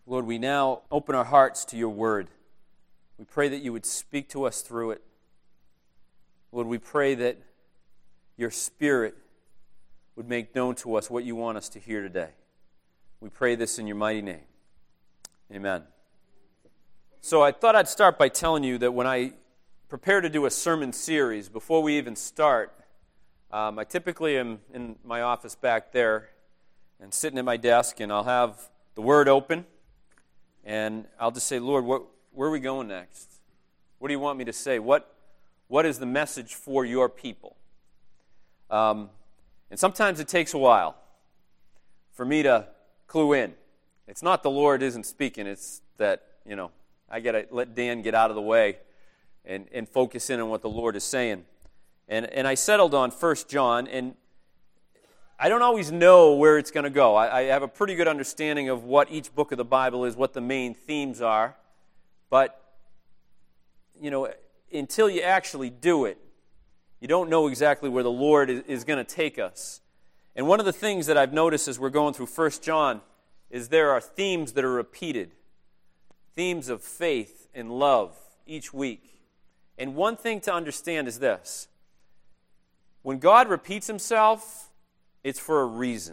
Lord, we now open our hearts to your word. We pray that you would speak to us through it. Lord, we pray that your Spirit would make known to us what you want us to hear today. We pray this in your mighty name. Amen. So I thought I'd start by telling you that when I prepare to do a sermon series, before we even start, I typically am in my office back there and sitting at my desk, and I'll have the Word open, and I'll just say, Lord, where are we going next? What do you want me to say? What is the message for your people? And sometimes it takes a while for me to clue in. It's not the Lord isn't speaking. It's that, I got to let Dan get out of the way and focus in on what the Lord is saying. And I settled on 1 John, and I don't always know where it's going to go. I have a pretty good understanding of what each book of the Bible is, what the main themes are. But, until you actually do it, you don't know exactly where the Lord is going to take us. And one of the things that I've noticed as we're going through 1 John is there are themes that are repeated. Themes of faith and love each week. And one thing to understand is this. When God repeats himself, it's for a reason.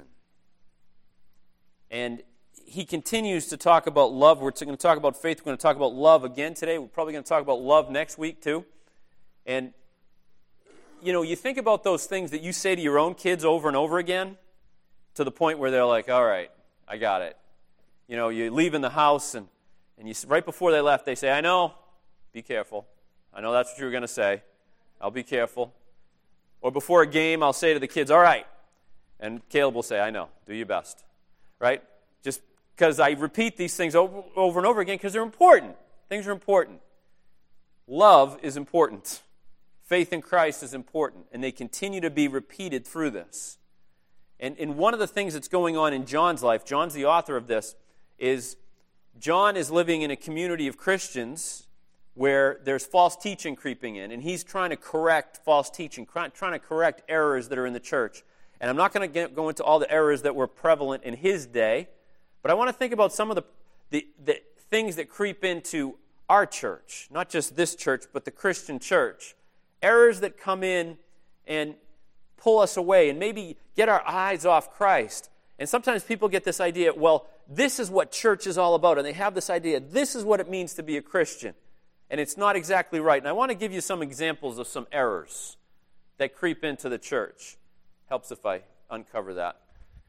And he continues to talk about love. We're going to talk about faith. We're going to talk about love again today. We're probably going to talk about love next week too. And, you think about those things that you say to your own kids over and over again to the point where they're like, all right, I got it. You leave in the house and right before they left, they say, I know, be careful. I know that's what you were going to say. I'll be careful. Or before a game, I'll say to the kids, all right. And Caleb will say, I know, do your best. Right? Just because I repeat these things over and over again because they're important. Things are important. Love is important. Faith in Christ is important. And they continue to be repeated through this. And one of the things that's going on in John's life, John's the author of this, is John is living in a community of Christians where there's false teaching creeping in. And he's trying to correct false teaching, trying to correct errors that are in the church. And I'm not going to go into all the errors that were prevalent in his day, but I want to think about some of the things that creep into our church, not just this church, but the Christian church. Errors that come in and pull us away and maybe get our eyes off Christ. And sometimes people get this idea, well, this is what church is all about, and they have this idea, this is what it means to be a Christian. And it's not exactly right. And I want to give you some examples of some errors that creep into the church. Helps if I uncover that.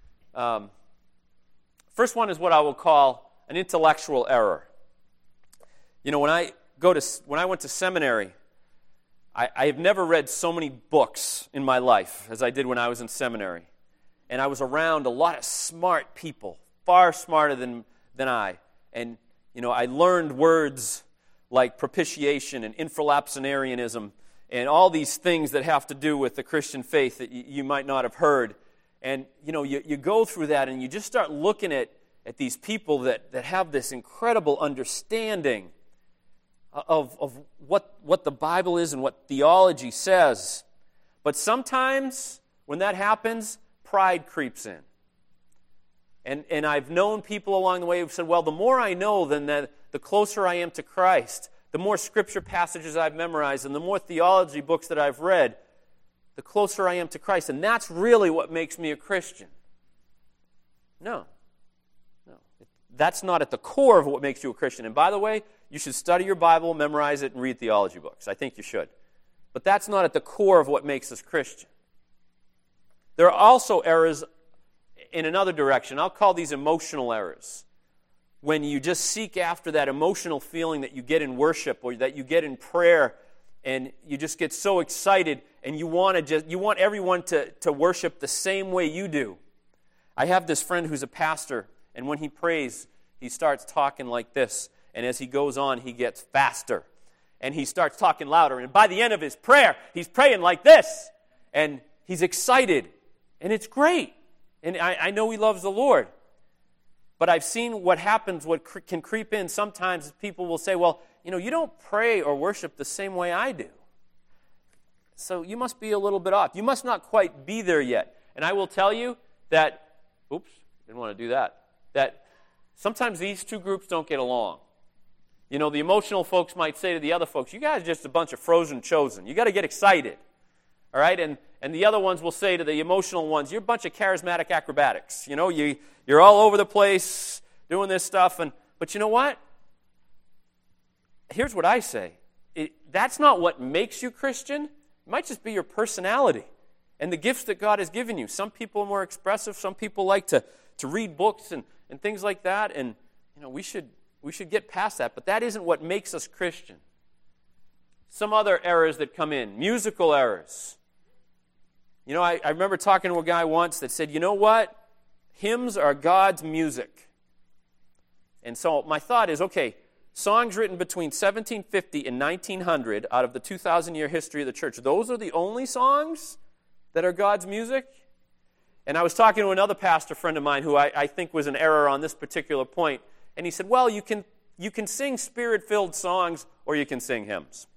First one is what I will call an intellectual error. When I went to seminary, I have never read so many books in my life as I did when I was in seminary. And I was around a lot of smart people, far smarter than I. And, I learned words like propitiation and infralapsarianism and all these things that have to do with the Christian faith that you might not have heard. And, you go through that and you just start looking at these people that have this incredible understanding of what the Bible is and what theology says. But sometimes when that happens, pride creeps in. And I've known people along the way who've said, well, the more I know, then the closer I am to Christ. The more scripture passages I've memorized and the more theology books that I've read, the closer I am to Christ. And that's really what makes me a Christian. No. That's not at the core of what makes you a Christian. And by the way, you should study your Bible, memorize it, and read theology books. I think you should. But that's not at the core of what makes us Christian. There are also errors in another direction. I'll call these emotional errors. When you just seek after that emotional feeling that you get in worship or that you get in prayer, and you just get so excited and you want everyone to worship the same way you do. I have this friend who's a pastor, and when he prays, he starts talking like this, and as he goes on, he gets faster, and he starts talking louder, and by the end of his prayer, he's praying like this, and he's excited, and it's great, and I know he loves the Lord. But I've seen what happens, what can creep in sometimes. People will say, well, you don't pray or worship the same way I do. So you must be a little bit off. You must not quite be there yet. And I will tell you that, oops, didn't want to do that, that sometimes these two groups don't get along. You know, the emotional folks might say to the other folks, you guys are just a bunch of frozen chosen. You got to get excited. All right? And the other ones will say to the emotional ones, you're a bunch of charismatic acrobatics. You know, you're all over the place doing this stuff. But you know what? Here's what I say. That's not what makes you Christian. It might just be your personality and the gifts that God has given you. Some people are more expressive. Some people like to read books and things like that. And, you know, we should get past that. But that isn't what makes us Christian. Some other errors that come in. Musical errors. You know, I remember talking to a guy once that said, you know what? Hymns are God's music. And so my thought is, okay, songs written between 1750 and 1900 out of the 2,000-year history of the church, those are the only songs that are God's music? And I was talking to another pastor friend of mine who I think was an error on this particular point. And he said, well, you can sing spirit-filled songs or you can sing hymns.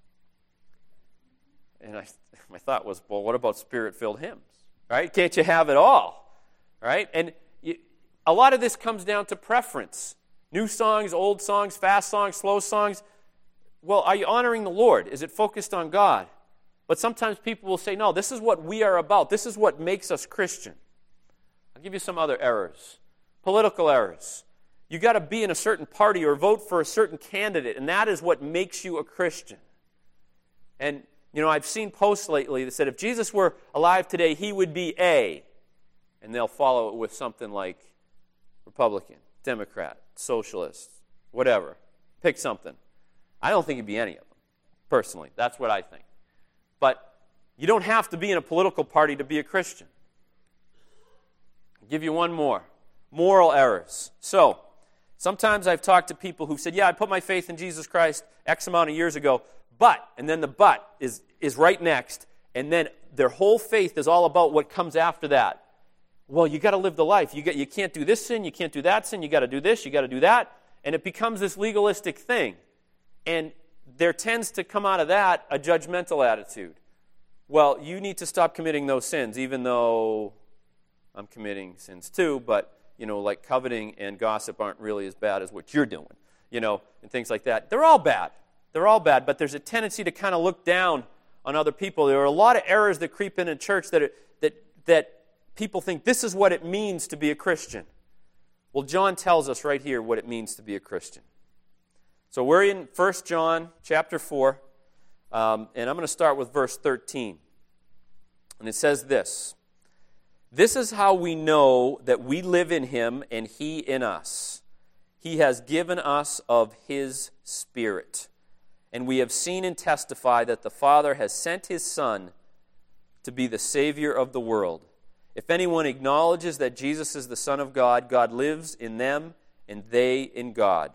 And my thought was, well, what about spirit-filled hymns? Right? Can't you have it all? Right? And a lot of this comes down to preference. New songs, old songs, fast songs, slow songs. Well, are you honoring the Lord? Is it focused on God? But sometimes people will say, no, this is what we are about. This is what makes us Christian. I'll give you some other errors. Political errors. You got to be in a certain party or vote for a certain candidate, and that is what makes you a Christian. And, you know, I've seen posts lately that said if Jesus were alive today, he would be A. And they'll follow it with something like Republican, Democrat, Socialist, whatever. Pick something. I don't think he'd be any of them, personally. That's what I think. But you don't have to be in a political party to be a Christian. I'll give you one more. Moral errors. So, sometimes I've talked to people who said, yeah, I put my faith in Jesus Christ X amount of years ago, but, and then the but is right next, and then their whole faith is all about what comes after that. Well, you got to live the life. You can't do this sin, you can't do that sin, you got to do this, you got to do that, and it becomes this legalistic thing. And there tends to come out of that a judgmental attitude. Well, you need to stop committing those sins, even though I'm committing sins too, but, you know, like coveting and gossip aren't really as bad as what you're doing, you know, and things like that. They're all bad. They're all bad, but there's a tendency to kind of look down on other people. There are a lot of errors that creep in church that people think this is what it means to be a Christian. Well, John tells us right here what it means to be a Christian. So we're in 1 John chapter 4, and I'm going to start with verse 13. And it says this, "This is how we know that we live in him and he in us. He has given us of his Spirit. And we have seen and testify that the Father has sent his Son to be the Savior of the world. If anyone acknowledges that Jesus is the Son of God, God lives in them and they in God."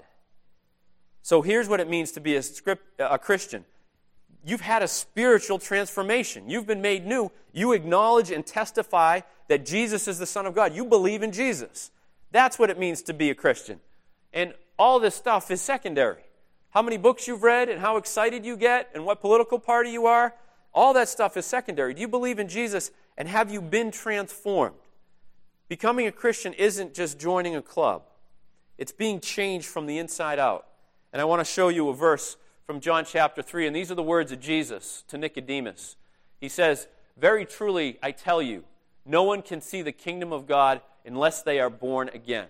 So here's what it means to be a Christian. You've had a spiritual transformation. You've been made new. You acknowledge and testify that Jesus is the Son of God. You believe in Jesus. That's what it means to be a Christian. And all this stuff is secondary. How many books you've read and how excited you get and what political party you are, all that stuff is secondary. Do you believe in Jesus and have you been transformed? Becoming a Christian isn't just joining a club. It's being changed from the inside out. And I want to show you a verse from John chapter 3, and these are the words of Jesus to Nicodemus. He says, "Very truly, I tell you, no one can see the kingdom of God unless they are born again."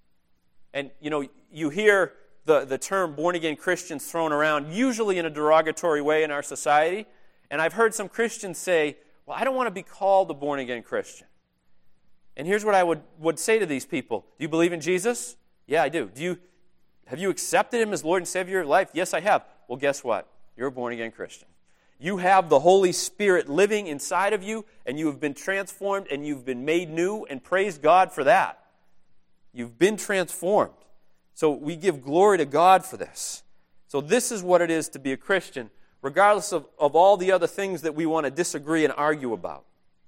And, you know, you hear the term born-again Christians thrown around, usually in a derogatory way in our society. And I've heard some Christians say, well, I don't want to be called a born-again Christian. And here's what I would say to these people. Do you believe in Jesus? Yeah, I do. Have you accepted him as Lord and Savior of your life? Yes, I have. Well, guess what? You're a born-again Christian. You have the Holy Spirit living inside of you, and you have been transformed, and you've been made new, and praise God for that. You've been transformed. So we give glory to God for this. So this is what it is to be a Christian, regardless of all the other things that we want to disagree and argue about.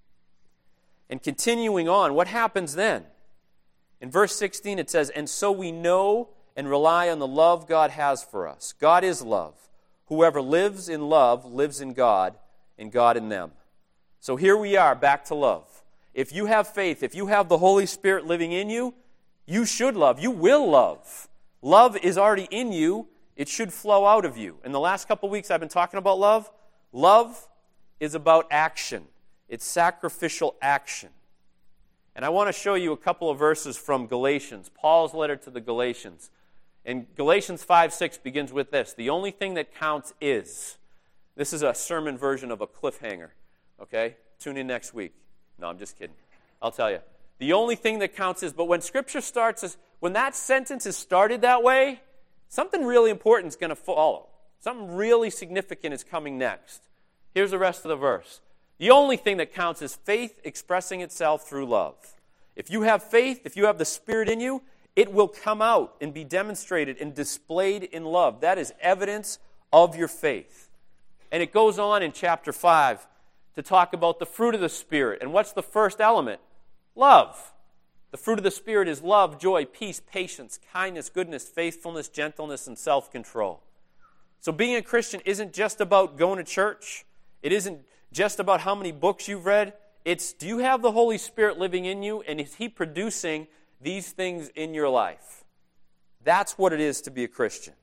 And continuing on, what happens then? In verse 16 it says, "And so we know and rely on the love God has for us. God is love. Whoever lives in love lives in God, and God in them." So here we are, back to love. If you have faith, if you have the Holy Spirit living in you, You should love. You will love. Love is already in you. It should flow out of you. In the last couple weeks, I've been talking about love. Love is about action. It's sacrificial action. And I want to show you a couple of verses from Galatians, Paul's letter to the Galatians. And Galatians 5:6 begins with this: the only thing that counts is. This is a sermon version of a cliffhanger, okay? Tune in next week. No, I'm just kidding. I'll tell you. The only thing that counts is, but when Scripture starts, when that sentence is started that way, something really important is going to follow. Something really significant is coming next. Here's the rest of the verse. The only thing that counts is faith expressing itself through love. If you have faith, if you have the Spirit in you, it will come out and be demonstrated and displayed in love. That is evidence of your faith. And it goes on in chapter 5 to talk about the fruit of the Spirit. And what's the first element? Love. The fruit of the Spirit is love, joy, peace, patience, kindness, goodness, faithfulness, gentleness, and self-control. So being a Christian isn't just about going to church. It isn't just about how many books you've read. It's, do you have the Holy Spirit living in you, and is He producing these things in your life? That's what it is to be a Christian.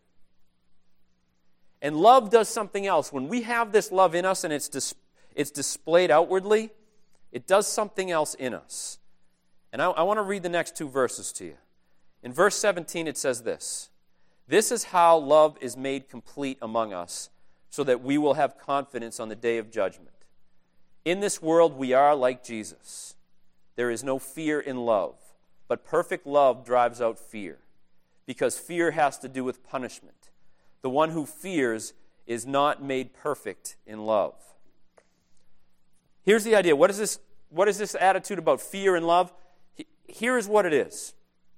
And love does something else. When we have this love in us and it's displayed outwardly, it does something else in us. And I want to read the next two verses to you. In verse 17 it says this: this is how love is made complete among us, so that we will have confidence on the day of judgment. In this world we are like Jesus. There is no fear in love, but perfect love drives out fear, because fear has to do with punishment. The one who fears is not made perfect in love. Here's the idea. What is this attitude about fear and love? Here is what it is.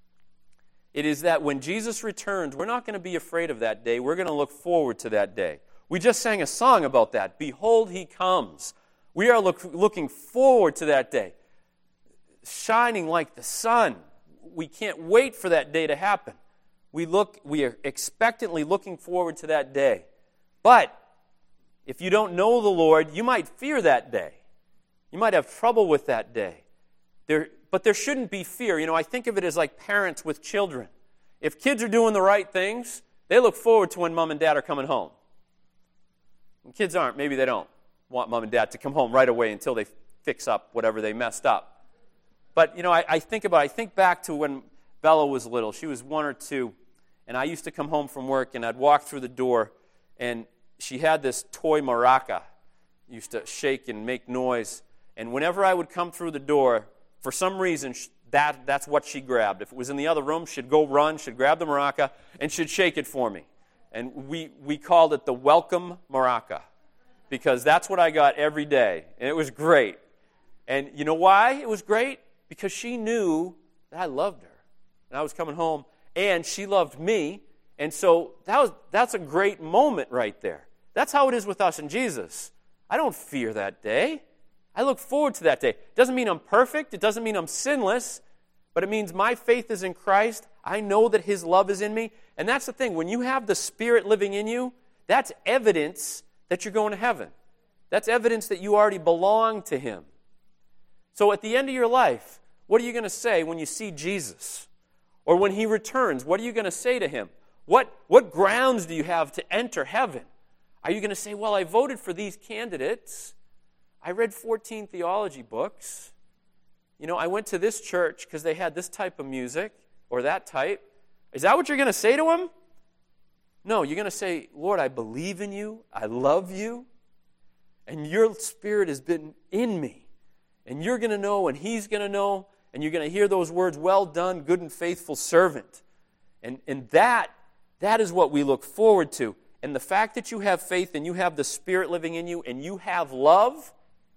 It is that when Jesus returns, we're not going to be afraid of that day. We're going to look forward to that day. We just sang a song about that. Behold, He comes. We are looking forward to that day. Shining like the sun. We can't wait for that day to happen. We are expectantly looking forward to that day. But if you don't know the Lord, you might fear that day. You might have trouble with that day. But there shouldn't be fear. You know, I think of it as like parents with children. If kids are doing the right things, they look forward to when mom and dad are coming home. When kids aren't, maybe they don't want mom and dad to come home right away until they fix up whatever they messed up. But, you know, I think back to when Bella was little. She was 1 or 2, and I used to come home from work, and I'd walk through the door, and she had this toy maraca. Used to shake and make noise. And whenever I would come through the door, for some reason, that's what she grabbed. If it was in the other room, she'd go run, she'd grab the maraca, and she'd shake it for me. And we called it the welcome maraca, because that's what I got every day. And it was great. And you know why it was great? Because she knew that I loved her. And I was coming home, and she loved me. And so that's a great moment right there. That's how it is with us in Jesus. I don't fear that day. I look forward to that day. It doesn't mean I'm perfect. It doesn't mean I'm sinless. But it means my faith is in Christ. I know that His love is in me. And that's the thing. When you have the Spirit living in you, that's evidence that you're going to heaven. That's evidence that you already belong to Him. So at the end of your life, what are you going to say when you see Jesus? Or when He returns, what are you going to say to Him? What grounds do you have to enter heaven? Are you going to say, well, I voted for these candidates. I read 14 theology books. You know, I went to this church because they had this type of music or that type. Is that what you're going to say to Him? No, you're going to say, Lord, I believe in You. I love You. And Your Spirit has been in me. And you're going to know, and He's going to know, and you're going to hear those words, well done, good and faithful servant. And that is what we look forward to. And the fact that you have faith and you have the Spirit living in you and you have love,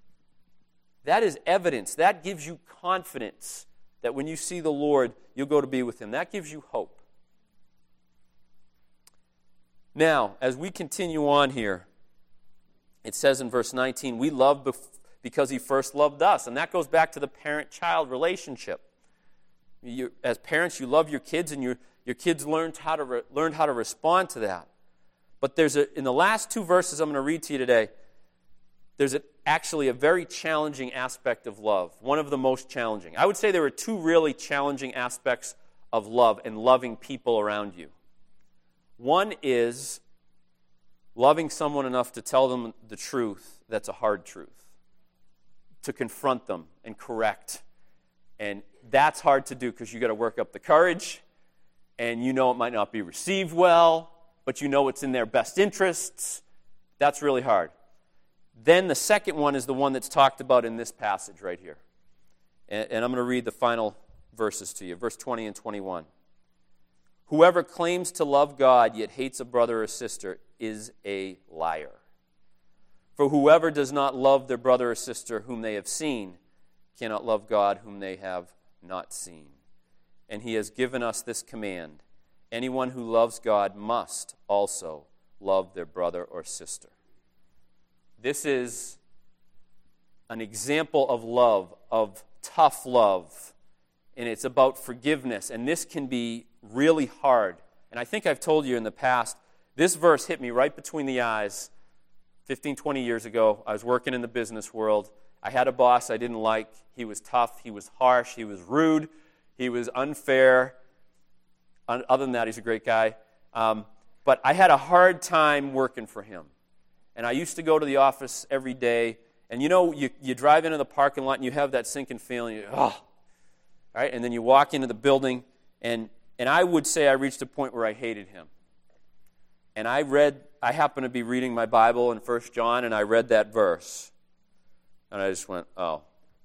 that is evidence. That gives you confidence that when you see the Lord, you'll go to be with Him. That gives you hope. Now, as we continue on here, it says in verse 19, we love because He first loved us. And that goes back to the parent-child relationship. As parents, you love your kids, and your kids learned how to respond to that. But in the last two verses I'm going to read to you today, there's actually a very challenging aspect of love, one of the most challenging. I would say there are two really challenging aspects of love and loving people around you. One is loving someone enough to tell them the truth that's a hard truth, to confront them and correct. And that's hard to do because you got to work up the courage, and you know it might not be received well, but you know it's in their best interests. That's really hard. Then the second one is the one that's talked about in this passage right here. And I'm going to read the final verses to you, verse 20 and 21. Whoever claims to love God yet hates a brother or sister is a liar. For whoever does not love their brother or sister whom they have seen cannot love God whom they have not seen. And he has given us this command: anyone who loves God must also love their brother or sister. This is an example of love, of tough love, and it's about forgiveness. And this can be really hard. And I think I've told you in the past, this verse hit me right between the eyes 15, 20 years ago. I was working in the business world. I had a boss I didn't like. He was tough. He was harsh. He was rude. He was unfair. Other than that, he's a great guy. But I had a hard time working for him. And I used to go to the office every day. And you know, you drive into the parking lot and you have that sinking feeling. Right? And then you walk into the building. And I would say I reached a point where I hated him. And I happened to be reading my Bible in 1 John, and I read that verse. And I just went, oh.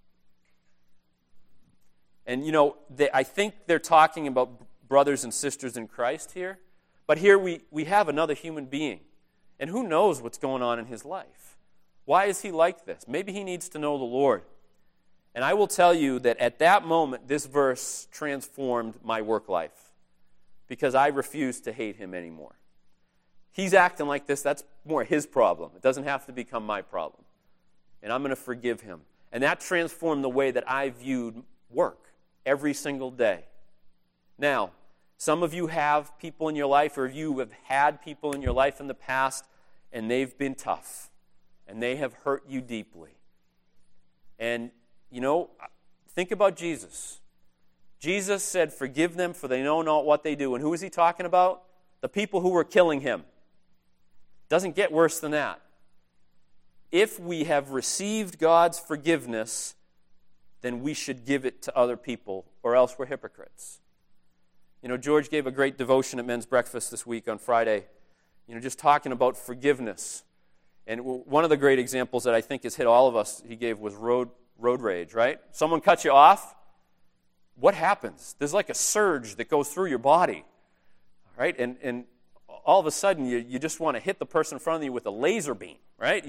And you know, I think they're talking about brothers and sisters in Christ here. But here we have another human being. And who knows what's going on in his life? Why is he like this? Maybe he needs to know the Lord. And I will tell you that at that moment, this verse transformed my work life. Because I refused to hate him anymore. He's acting like this, that's more his problem. It doesn't have to become my problem. And I'm going to forgive him. And that transformed the way that I viewed work every single day. Now, some of you have people in your life, or you have had people in your life in the past, and they've been tough, and they have hurt you deeply. And, you know, think about Jesus. Jesus said, forgive them, for they know not what they do. And who is he talking about? The people who were killing him. Doesn't get worse than that. If we have received God's forgiveness, then we should give it to other people, or else we're hypocrites. You know, George gave a great devotion at men's breakfast this week on Friday, you know, just talking about forgiveness. And one of the great examples that I think has hit all of us, he gave, was road rage, right? Someone cuts you off, what happens? There's like a surge that goes through your body, right? And all of a sudden, you just want to hit the person in front of you with a laser beam, right?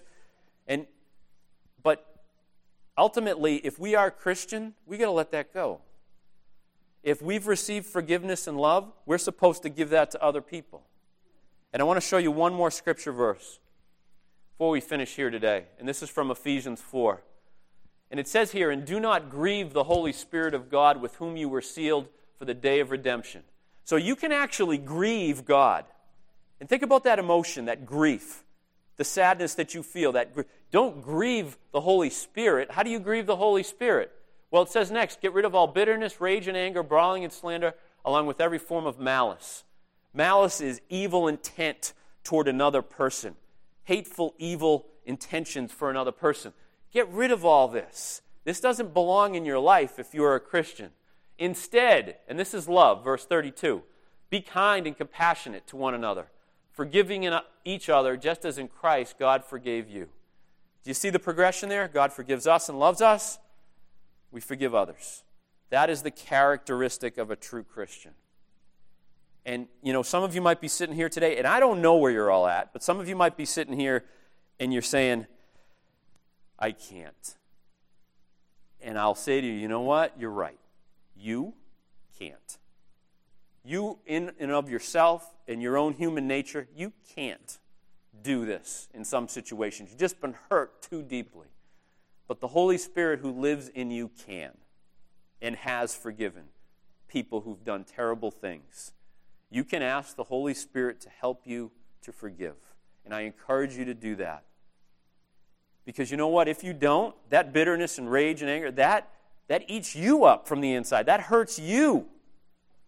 But ultimately, if we are Christian, we got to let that go. If we've received forgiveness and love, we're supposed to give that to other people. And I want to show you one more scripture verse before we finish here today. And this is from Ephesians 4. And it says here, and do not grieve the Holy Spirit of God with whom you were sealed for the day of redemption. So you can actually grieve God. And think about that emotion, that grief, the sadness that you feel. Don't grieve the Holy Spirit. How do you grieve the Holy Spirit? Well, it says next, get rid of all bitterness, rage and anger, brawling and slander, along with every form of malice. Malice is evil intent toward another person. Hateful, evil intentions for another person. Get rid of all this. This doesn't belong in your life if you are a Christian. Instead, and this is love, verse 32, be kind and compassionate to one another, forgiving each other just as in Christ God forgave you. Do you see the progression there? God forgives us and loves us. We forgive others. That is the characteristic of a true Christian. And, you know, some of you might be sitting here today, and I don't know where you're all at, but some of you might be sitting here and you're saying, I can't. And I'll say to you, you know what? You're right. You can't. You, in and of yourself, in your own human nature, you can't do this in some situations. You've just been hurt too deeply. But the Holy Spirit who lives in you can and has forgiven people who've done terrible things. You can ask the Holy Spirit to help you to forgive. And I encourage you to do that. Because you know what? If you don't, that bitterness and rage and anger, that eats you up from the inside. That hurts you.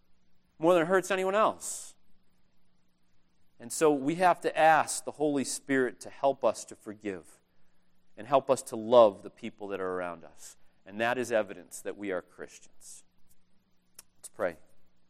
more than it hurts anyone else. And so we have to ask the Holy Spirit to help us to forgive and help us to love the people that are around us. And that is evidence that we are Christians. Let's pray.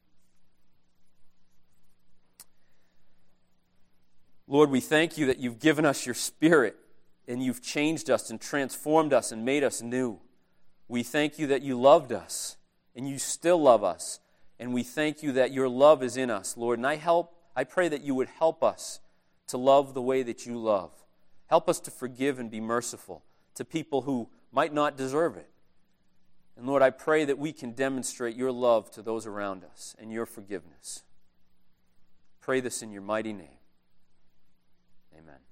Lord, we thank you that you've given us your Spirit and you've changed us and transformed us and made us new. We thank you that you loved us and you still love us. And we thank you that your love is in us, Lord. And I pray that you would help us to love the way that you love. Help us to forgive and be merciful to people who might not deserve it. And Lord, I pray that we can demonstrate your love to those around us and your forgiveness. Pray this in your mighty name. Amen.